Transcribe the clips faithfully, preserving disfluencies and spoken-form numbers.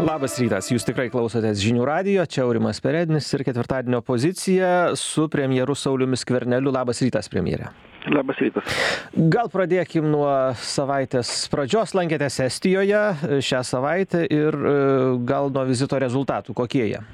Labas rytas, jūs tikrai klausotės žinių radijo, čia Aurimas Perednis ir ketvirtadienio pozicija su premjeru Sauliumi Skverneliu. Labas rytas, premjere. Labas rytas. Gal pradėkim nuo savaitės pradžios, lankėtės Estijoje šią savaitę ir gal nuo vizito rezultatų, kokie jie?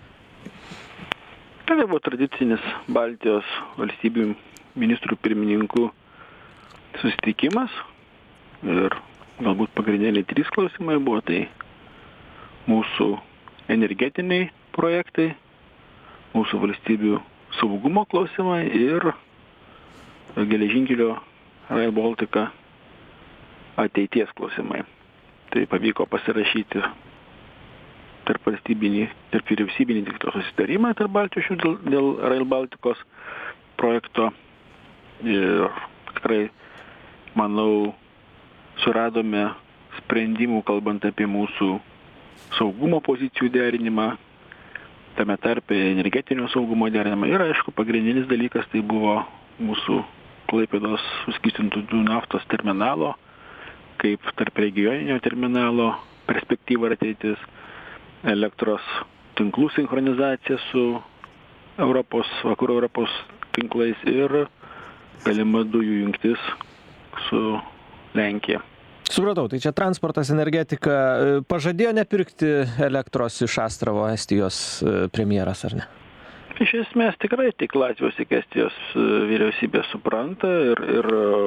Tai buvo tradicinis Baltijos valstybių ministrų pirmininkų susitikimas ir galbūt pagrindiniai trys klausimai buvo tai mūsų energetiniai projektai, mūsų valstybių saugumo klausimai ir geležinkelio Rail Baltica ateities klausimai. Tai pavyko pasirašyti tarp valstybinį, tarp vyriausybinį tikto susitarimą tarp Baltijos šalių dėl, dėl Rail Balticos projekto. Ir tikrai, manau, suradome sprendimų, kalbant apie mūsų saugumo pozicijų derinimą, tame tarpe energetinio saugumo derinimą. Ir aišku, pagrindinis dalykas tai buvo mūsų Klaipėdos suskystintų dujų naftos terminalo, kaip tarp regioninio terminalo perspektyva ir ateitis, elektros tinklų sinchronizacija su Europos, vakarų Europos tinklais ir galima dujų jungtis su Lenkija. Supratau, tai čia transportas, energetika. Pažadėjo nepirkti elektros iš Astravo Estijos premjeras, ar ne? Iš esmės tikrai tik Latvijos, tik Estijos vyriausybė supranta ir, ir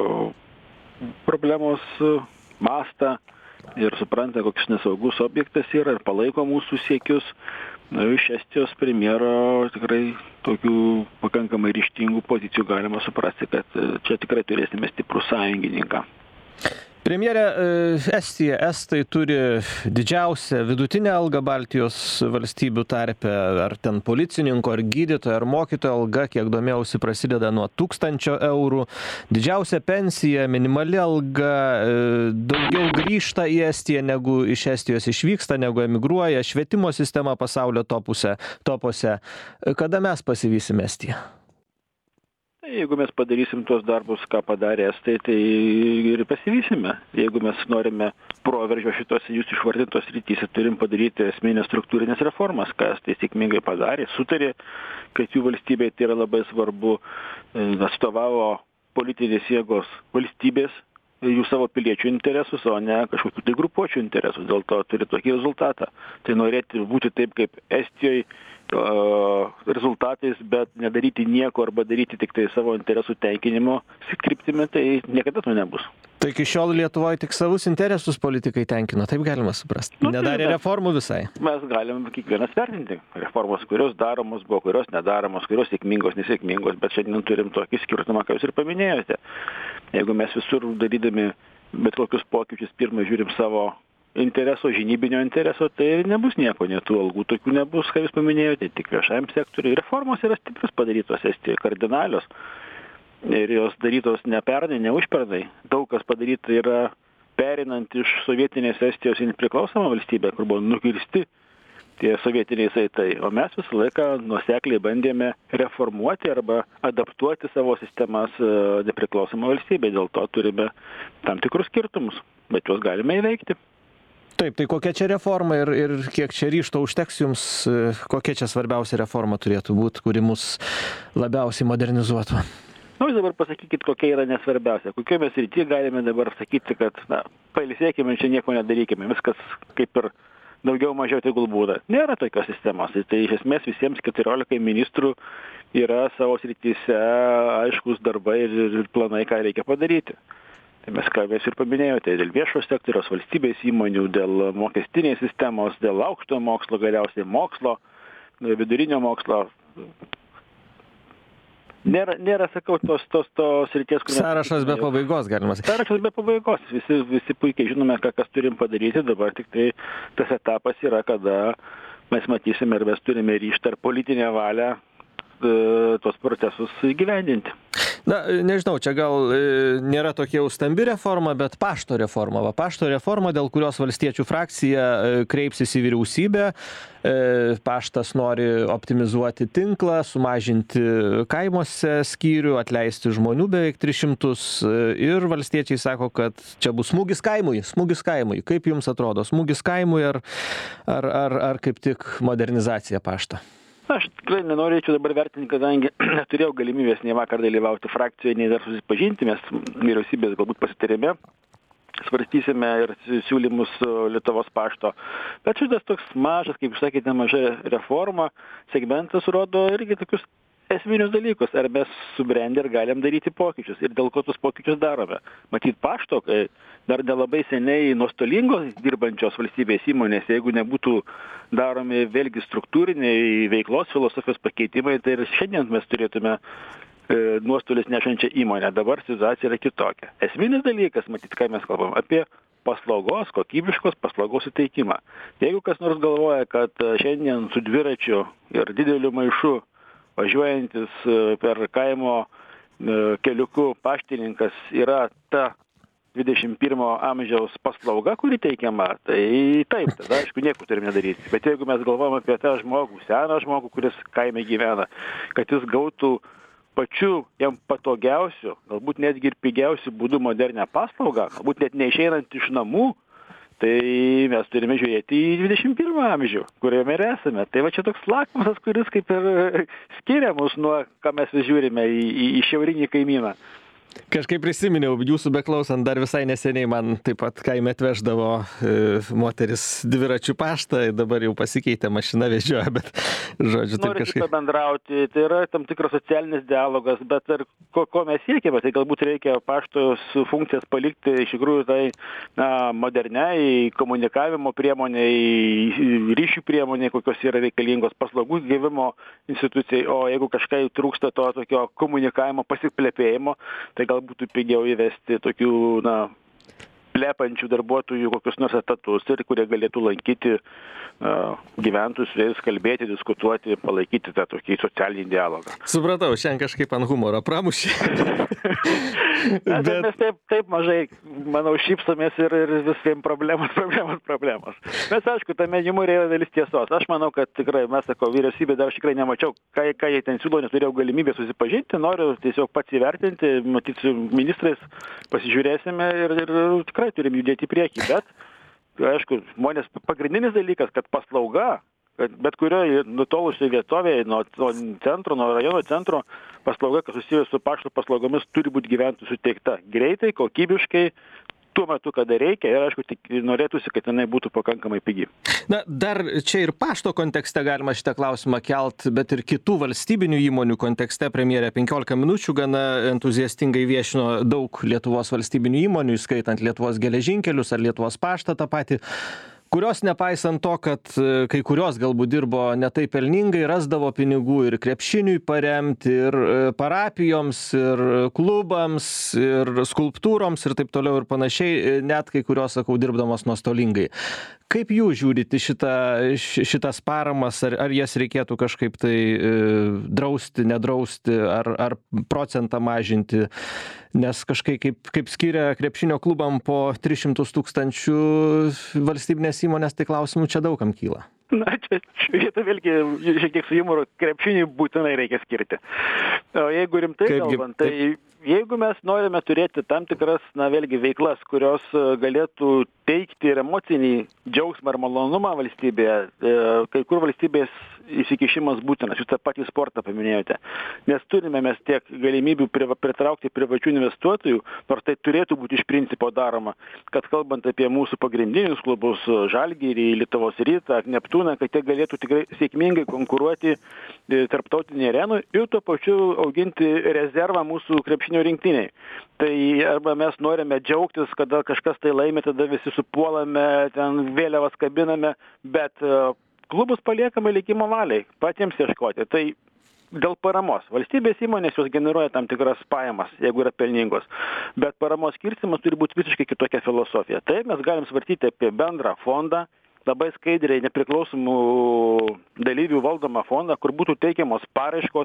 problemos mastą ir supranta, koks nesaugus objektas yra ir palaiko mūsų siekius. Na, iš Estijos premjero tikrai tokių pakankamai ryžtingų pozicijų galima suprasti, kad čia tikrai turėsime stiprų sąjungininką. Premjere, Estija, Estai turi didžiausią vidutinę algą Baltijos valstybių tarpe, ar ten policininko, ar gydytojo, ar mokytojo alga, kiek domėjausi, prasideda nuo tūkstančio eurų. Didžiausia pensija, minimali alga, daugiau grįžta į Estiją, negu iš Estijos išvyksta, negu emigruoja, švietimo sistema pasaulio topuse, topose. Kada mes pasivysim Estiją? Jeigu mes padarysim tuos darbus, ką padarė Estai, tai ir pasivysime. Jeigu mes norime proveržio šitos jūs išvardintos rytyse, turim padaryti esminės struktūrinės reformas, ką Estai sėkmingai padarė, sutarė, kad jų valstybei tai yra labai svarbu, atstovavo politinės jėgos valstybės, jų savo piliečių interesus, o ne kažkokių tai grupuočių interesus. Dėl to turi tokį rezultatą. Tai norėti būti taip kaip Estijoje, rezultatais, bet nedaryti nieko arba daryti tik tai savo interesų tenkinimo kryptimi, tai niekada to nebus. Tai iki šiol Lietuvoje tik savus interesus politikai tenkino, taip galima suprasti. Nu, Nedarė mes, reformų visai. Mes galim kiekvienas vertinti reformos, kurios daromos buvo, kurios nedaromos, kurios sėkmingos, nesėkmingos, bet šiandien turim tokį skirtumą, ką jūs ir paminėjote. Jeigu mes visur darydami bet kokius pokyčius, pirmą žiūrim savo intereso, žinybinio intereso, tai nebus nieko, net tų algų tokių nebus, ką jūs paminėjote, tik viešajam sektoriui. Reformos yra stiprios padarytos Estijoje, kardinalios. Ir jos darytos ne pernai, ne užpernai. Daug kas padaryta yra perinant iš sovietinės Estijos į nepriklausomą valstybę, kur buvo nukirsti tie sovietiniai saitai. O mes visą laiką nuosekliai bandėme reformuoti arba adaptuoti savo sistemas nepriklausomą valstybę. Dėl to turime tam tikrus skirtumus, bet juos galime įveikti. Taip, tai kokia čia reforma ir, ir kiek čia ryžto užteks jums, kokia čia svarbiausia reforma turėtų būti, kuri mus labiausiai modernizuotų? Na, jūs dabar pasakykit, kokia yra nesvarbiausia. Kokie mes rytyje galime dabar sakyti, kad, na, pailsėkime, čia nieko nedarykime, viskas kaip ir daugiau mažiau tegul būna. Nėra tokios sistemos. Tai iš esmės visiems keturiolikai ministrų yra savo srityse aiškus darbai ir, ir planai, ką reikia padaryti. Tai mes ką jūs ir paminėjote, dėl viešo sektoriaus, valstybės įmonių, dėl mokestinės sistemos, dėl aukštojo mokslo, galiausiai mokslo, vidurinio mokslo. Nėra, nėra sakau, tos, tos, tos ryties, kur... Sąrašas be pabaigos, galima sakyti. Sąrašas be pabaigos. Visi, visi puikiai žinome, ką, kas turim padaryti. Dabar tik tai tas etapas yra, kada mes matysime ir mes turime ryžtą ar politinę valią tuos procesus įgyvendinti. Na, nežinau, čia gal e, nėra tokia jau stambi reforma, bet pašto reforma. Va, pašto reforma, dėl kurios valstiečių frakcija e, kreipsis į vyriausybę. E, paštas nori optimizuoti tinklą, sumažinti kaimuose skyrių, atleisti žmonių beveik tris šimtus. E, ir valstiečiai sako, kad čia bus smūgis kaimui, smūgis kaimui. Kaip jums atrodo, smūgis kaimui ar, ar, ar, ar kaip tik modernizacija pašto? Aš tikrai nenorėčiau dabar vertinti, kadangi neturėjau galimybės nei vakar dalyvauti frakcijoje, nei dar susipažinti, mes vyriausybės galbūt pasitarėme, svarstysime ir siūlymus Lietuvos pašto. Bet šitas toks mažas, kaip jūs sakėte, maža reforma, segmentas rodo irgi tokius esminius dalykus, ar mes subrendę ir galim daryti pokyčius ir dėl ko tus pokyčius darome. Matyt, pašto, kai dar nelabai seniai nuostolingos dirbančios valstybės įmonės, jeigu nebūtų daromi vėlgi struktūriniai veiklos filosofijos pakeitimai, tai ir šiandien mes turėtume e, nuostolis nešančią įmonę. Dabar situacija yra kitokia. Esminis dalykas, matyt, ką mes kalbam, apie paslaugos, kokybiškos paslaugos suteikimą. Jeigu kas nors galvoja, kad šiandien su dviračiu ir dideliu maišu važiuojantis per kaimo keliuku paštininkas yra ta dvidešimt pirmo amžiaus paslauga, kuri teikiama, tai taip, tada aišku nieko turim nedaryti. Bet jeigu mes galvojam apie tą žmogų, seną žmogų, kuris kaime gyvena, kad jis gautų pačiu jam patogiausiu, galbūt netgi ir pigiausiu būdu modernę paslaugą, galbūt net neišeinant iš namų, tai mes turime žiūrėti į dvidešimt pirmą amžių, kuriame ir esame. Tai va čia toks lakmusas, kuris kaip ir skiria mus nuo, ką mes vis žiūrime į, į, į šiaurinį kaimyną. Kažkaip prisiminiau, jūsų beklausant dar visai neseniai man taip pat kaime atveždavo e, moteris dviračių paštą, dabar jau pasikeitė, mašina vežioja, bet žodžiu, taip Norisi kažkaip. pabendrauti, tai yra tam tikras socialinis dialogas, bet ir ko, ko mes siekime, tai galbūt reikia paštos funkcijas palikti iš tikrųjų tai na, moderniai komunikavimo priemoniai, ryšių priemoniai, kokios yra reikalingos paslaugų gyvimo institucijai, o jeigu kažkai trūksta to tokio komunikavimo pasiplepėjimo, tai gal būtų pigiau įvesti tokių, na, plepančių darbuotojų kokius nors etatus ir kurie galėtų lankyti uh, gyventojus, su jais kalbėti, diskutuoti, palaikyti tą tokį socialinį dialogą. Supratau, šiandien kažkaip ant humoro pramušė. Bet... Mes taip, taip mažai, manau, šypsomės ir, ir visiems problemos, problemos, problemos. Mes, aišku, tame humore yra dalis tiesos. Aš manau, kad tikrai, mes sako, vyriausybė dar aš tikrai nemačiau, ką, ką jie ten siūlo, neturėjau galimybę susipažinti, noriu tiesiog pats įvertinti, matyti su ministrais, pasižiūrėsime ir, ir tikrai turim judėti į priekį, bet, aišku, žmonės, pagrindinis dalykas, kad paslauga, kad bet kurioje nutolusioje vietovėje, nuo, nuo centro, nuo rajono centro, paslauga, kas susijęs su pašto paslaugomis, turi būti gyventojų suteikta greitai, kokybiškai, tuo metu, kada reikia ir, aišku, tik norėtųsi, kad jinai būtų pakankamai pigi. Na, dar čia ir pašto kontekste galima šitą klausimą kelt, bet ir kitų valstybinių įmonių kontekste premjerė penkiolika minučių gana entuziastingai viešino daug Lietuvos valstybinių įmonių, įskaitant Lietuvos geležinkelius ar Lietuvos paštą tą patį, kurios nepaisant to, kad kai kurios galbūt dirbo ne taip pelningai, rasdavo pinigų ir krepšiniui paremti, ir parapijoms, ir klubams, ir skulptūroms ir taip toliau ir panašiai, net kai kurios, sakau, dirbdamos nuostolingai. Kaip jūs žiūrite šitą, šitas paramas, ar, ar jas reikėtų kažkaip tai e, drausti, nedrausti, ar, ar procentą mažinti, nes kažkaip kaip, kaip skiria krepšinio klubam po tris šimtus tūkstančių valstybinės įmonės, tai klausimų čia daugam kyla. Na, čia šitą vėlgi šiek tiek su jumoru krepšinį būtinai reikia skirti. O jeigu rimtai Kaipgi, kalbant, tai jeigu mes norime turėti tam tikras, na, vėlgi veiklas, kurios galėtų teikti ir emocinį džiaugsmą ir malonumą valstybėje, kai kur valstybės įsikišimas būtinas. Jūs tą patį sportą paminėjote. Nes turime mes tiek galimybių pritraukti privačių investuotojų, nors tai turėtų būti iš principo daroma, kad kalbant apie mūsų pagrindinius klubus, Žalgirį, Lietuvos Rytą, Neptūną, kad jie galėtų tikrai sėkmingai konkuruoti tarptautinėje arenoje ir tuo pačiu auginti rezervą mūsų krepšinio rinktiniai. Tai arba mes norime džiaugtis, kada kažkas tai laimi, tada visi supuolame, ten vėliavas kabiname, bet klubus paliekame likimo valiai, patiems ieškoti. Tai dėl paramos. Valstybės įmonės jos generuoja tam tikras pajamas, jeigu yra pelningos. Bet paramos skirstymas turi būti visiškai kitokia filosofija. Taip mes galim svarstyti apie bendrą fondą, labai skaidriai nepriklausomų dalyvių valdomą fondą, kur būtų teikiamos paraiškos,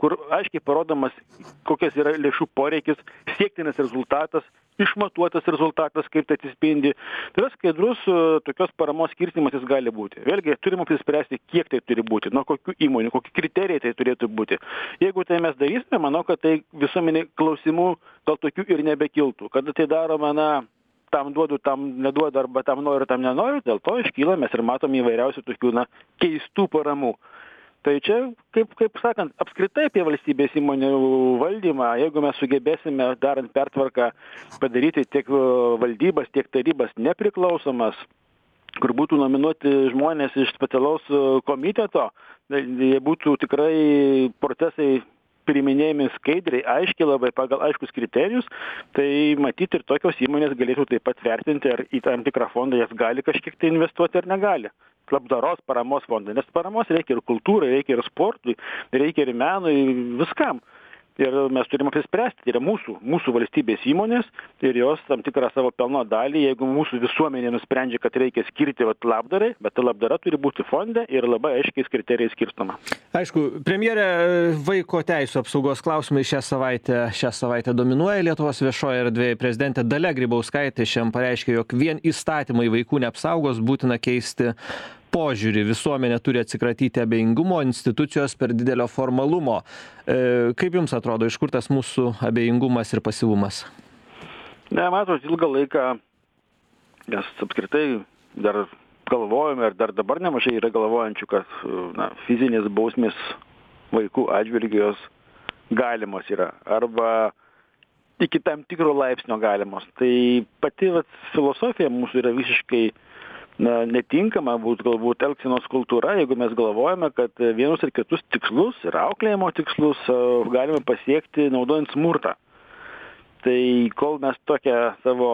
kur aiškiai parodomas, kokias yra lėšų poreikis, siektinas rezultatas, išmatuotas rezultatas, kaip tai atsispindi. Tai yra skaidrus tokios paramos skirstymas jis gali būti. Vėlgi, turime apsispręsti, kiek tai turi būti, nuo kokių įmonių, kokie kriterijai tai turėtų būti. Jeigu tai mes darysime, manau, kad tai visuomenė klausimų gal tokių ir nebekiltų. Kada tai darome, na, tam duodu, tam neduodu, arba tam noriu, tam nenoriu, dėl to iškyla, mes ir matom įvairiausių tokių, na, keistų paramų. Tai čia, kaip, kaip sakant, apskritai apie valstybės įmonių valdymą, jeigu mes sugebėsime, darant pertvarką, padaryti tiek valdybas, tiek tarybas nepriklausomas, kur būtų nominuoti žmonės iš specialaus komiteto, jie būtų tikrai procesai priiminėjami skaidriai, aiškiai labai pagal aiškus kriterijus, tai matyti ir tokios įmonės galėtų taip pat vertinti, ar į tam tikrą fondą jas gali kažkiek tai investuoti ar negali. Labdaros paramos fondą, nes paramos reikia ir kultūrai, reikia ir sportui, reikia ir menui, viskam. Ir mes turime apsispręsti, tai yra mūsų, mūsų valstybės įmonės ir jos tam tikrą savo pelno dalį, jeigu mūsų visuomenė nusprendžia, kad reikia skirti vat, labdarai, bet ta labdara turi būti fonde ir labai aiškiais kriterijais skirstoma. Aišku, premjerė, vaiko teisų apsaugos klausimai šią savaitę, šią savaitę dominuoja Lietuvos viešoje erdvėje. Prezidentė Dalia Grybauskaitė šiandien pareiškė, jog vien įstatymai vaikų neapsaugos, būtina keisti požiūrį. Visuomenė turi atsikratyti abejingumo, institucijos per didelio formalumo. E, kaip jums atrodo, iš kur tas mūsų abejingumas ir pasyvumas? Ne, matot, ilgą laiką, nes apskritai dar galvojame ir dar dabar nemažai yra galvojančių, kad na, fizinės bausmės vaikų atžvilgios galimos yra arba iki tam tikro laipsnio galimos. Tai pati vat, filosofija mūsų yra visiškai na, netinkama būtų galbūt elgsenos kultūra, jeigu mes galvojame, kad vienus ir kitus tikslus ir auklėjimo tikslus galime pasiekti naudojant smurtą. Tai kol mes tokią savo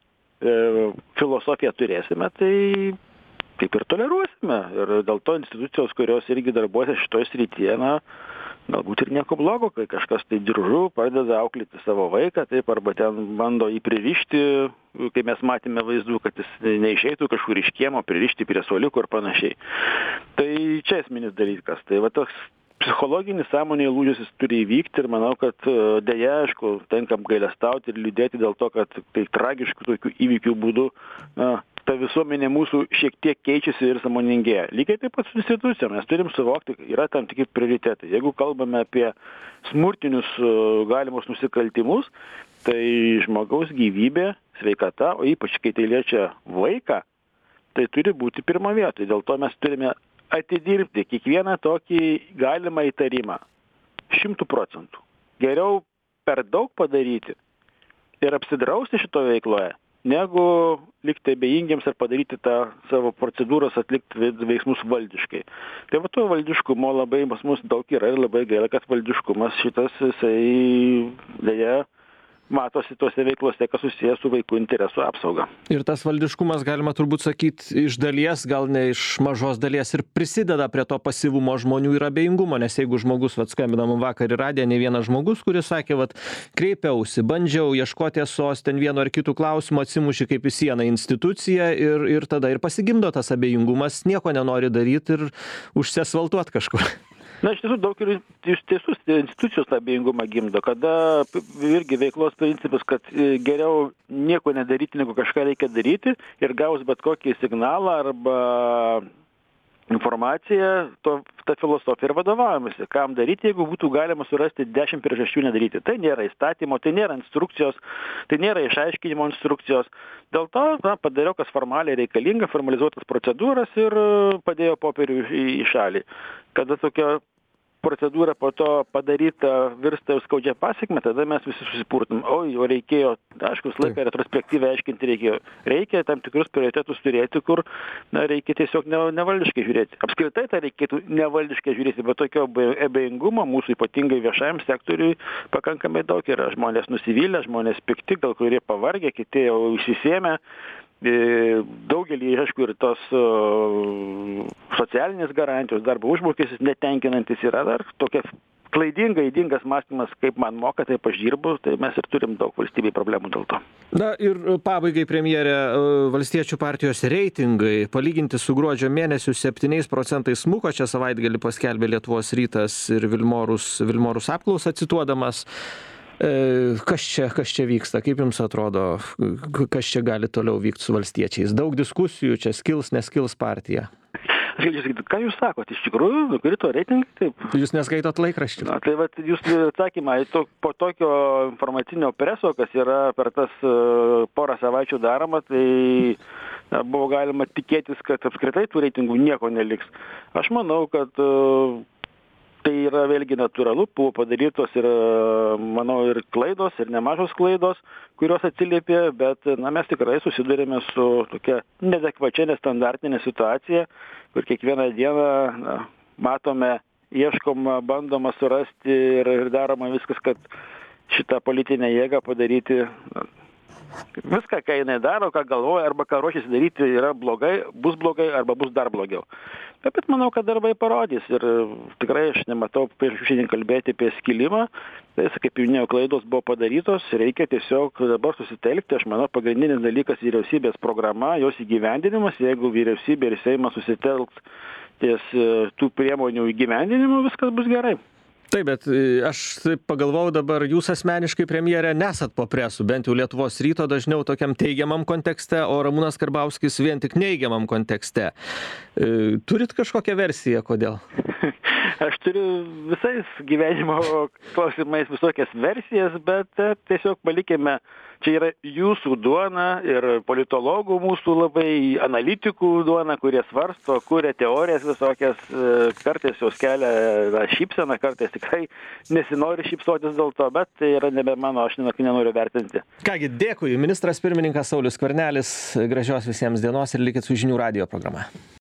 e, filosofiją turėsime, tai kaip ir toleruosime. Ir dėl to institucijos, kurios irgi darbuosi šitoje srityje, na, galbūt ir nieko blogo, kai kažkas tai diržu pradeda auklėti savo vaiką, taip, arba ten bando jį pririšti, kai mes matėme vaizdų, kad jis neišeitų kažkur iš kiemo, pririšti prie suoliukų ir panašiai. Tai čia esminis dalykas. Tai va toks psichologinis sąmonėje lūžis jis turi įvykti ir manau, kad deja, aišku, tenka apgailestauti ir liūdėti dėl to, kad tai tragiškų tokių įvykių būdų na, ta visuomenė mūsų šiek tiek keičiasi ir sąmoningėja. Lygiai taip pat su institucijom, mes turim suvokti, yra tam tikri prioritetai. Jeigu kalbame apie smurtinius galimus nusikaltimus, tai žmogaus gyvybė, sveikata, o ypač kai tai liečia vaiką, tai turi būti pirmo vietoj. Dėl to mes turime atidirbti kiekvieną tokį galimą įtarimą šimtų procentų. Geriau per daug padaryti ir apsidrausti šito veikloje, negu likti abejingiems ir padaryti tą savo procedūros, atlikti veiksmus valdiškai. Tai va to valdiškumo labai pas mus daug yra ir labai gaila, kad valdiškumas šitas, jisai dėja matosi tose veiklose, kas susijęs su vaikų interesų apsauga. Ir tas valdiškumas, galima turbūt sakyti, iš dalies, gal ne iš mažos dalies ir prisideda prie to pasyvumo žmonių ir abejingumo, nes jeigu žmogus, vat skambinam vakar į radiją, ne vienas žmogus, kuris sakė, vat kreipiausi, bandžiau ieškoti tiesos, ten vieno ar kitų klausimų, atsimuši kaip į sieną instituciją ir, ir tada ir pasigimdo tas abejingumas, nieko nenori daryti ir užsiasfaltuot kažkur. Na, iš tiesų, daug ir iš tiesų institucijos tą abejingumą gimdo, kada irgi veiklos principas, kad geriau nieko nedaryti, negu kažką reikia daryti ir gaus bet kokį signalą arba informaciją, to, ta filosofija ir vadovavimasi. Kam daryti, jeigu būtų galima surasti dešimt priežasčių nedaryti. Tai nėra įstatymo, tai nėra instrukcijos, tai nėra išaiškinimo instrukcijos. Dėl to na, padariau, kas formaliai reikalinga, formalizuotas procedūras ir padėjo popierių į, į šalį. Kada tokia procedūra po to padaryta virsta jau skaudžia pasekme, tada mes visi susipurtum. Oi, o reikėjo, aišku, visą laiką retrospektyviai aiškinti reikėjo. Reikia tam tikrus prioritetus turėti, kur na, reikia tiesiog ne, nevaldiškai žiūrėti. Apskritai tai reikėtų nevaldiškai žiūrėti, bet tokio abejingumo mūsų ypatingai viešajam sektoriui pakankamai daug yra. Žmonės nusivylę, žmonės pikti, gal kurie pavargę, kiti jau išsisėmę. Daugelį, aišku, ir tos socialinės garantijos, darbo užmokestis netenkinantis yra dar tokia klaidinga, ydingas mąstymas, kaip man moka, taip aš dirbu, tai mes ir turim daug valstybei problemų dėl to. Na ir pabaigai, premjerė, Valstiečių partijos reitingai palyginti su gruodžio mėnesiu septyniais procentais smuko, čia savaitgalį paskelbė Lietuvos rytas ir Vilmorus, Vilmorus apklausą cituodamas. Kas čia, kas čia vyksta, kaip jums atrodo, kas čia gali toliau vykti su valstiečiais? Daug diskusijų, čia skils, neskils partija. Aš galiu sakyti, ką jūs sakot, iš tikrųjų, nukrito reitingai, taip. Jūs neskaitot laikraščių? Na, tai vat, jūs atsakymą, to, po tokio informacinio preso, kas yra per tas uh, porą savaičių daroma, tai na, buvo galima tikėtis, kad apskritai tų reitingų nieko neliks. Aš manau, kad uh, tai yra vėlgi natūralu, buvo padarytos ir, manau, ir klaidos, ir nemažos klaidos, kurios atsiliepė, bet na, mes tikrai susidurėme su tokia neadekvačia, nestandartinė situacija, kur kiekvieną dieną na, matome, ieškoma, bandoma surasti ir, ir daroma viskas, kad šitą politinę jėgą padaryti. Na, viską, ką jinai daro, ką galvoja, arba ką ruošiasi daryti, yra blogai, bus blogai, arba bus dar blogiau. Bet manau, kad darbai parodys ir tikrai aš nematau prieš šiandien kalbėti apie skilimą. Tai, kaip jau minėjau, klaidos buvo padarytos, reikia tiesiog dabar susitelkti. Aš manau, pagrindinis dalykas vyriausybės programa, jos įgyvendinimas. Jeigu vyriausybė ir Seimas susitelks ties tų priemonių įgyvendinimu, viskas bus gerai. Taip, bet aš taip pagalvojau dabar, jūs asmeniškai, premjerė, nesat po presu, bent jau Lietuvos ryto dažniau tokiam teigiamam kontekste, o Ramūnas Karbauskis vien tik neigiamam kontekste. Turit kažkokią versiją, kodėl? Aš turiu visais gyvenimo klausimais visokias versijas, bet tiesiog palikime, čia yra jūsų duona ir politologų mūsų labai analitikų duona, kurie svarsto, kuria teorijas visokias, kartais jos kelia šypseną, kartais tikrai nesinori šypsotis dėl to, bet tai yra nebe mano, aš nenoriu vertinti. Kągi, dėkui. Ministras pirmininkas Saulius Skvernelis, gražios visiems dienos ir likit su Žinių radijo programa.